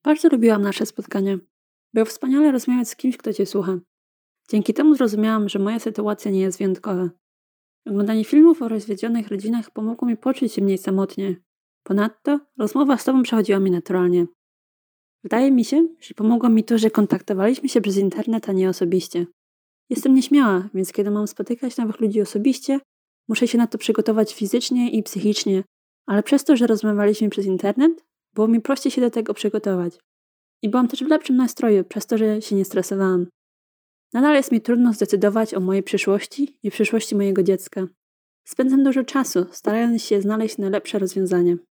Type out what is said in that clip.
Bardzo lubiłam nasze spotkania. Było wspaniale rozmawiać z kimś, kto cię słucha. Dzięki temu zrozumiałam, że moja sytuacja nie jest wyjątkowa. Oglądanie filmów o rozwiedzionych rodzinach pomogło mi poczuć się mniej samotnie. Ponadto rozmowa z tobą przechodziła mi naturalnie. Wydaje mi się, że pomogło mi to, że kontaktowaliśmy się przez internet, a nie osobiście. Jestem nieśmiała, więc kiedy mam spotykać nowych ludzi osobiście, muszę się na to przygotować fizycznie i psychicznie, ale przez to, że rozmawialiśmy przez internet, było mi prościej się do tego przygotować. I byłam też w lepszym nastroju, przez to, że się nie stresowałam. Nadal jest mi trudno zdecydować o mojej przyszłości i przyszłości mojego dziecka. Spędzam dużo czasu, starając się znaleźć najlepsze rozwiązanie.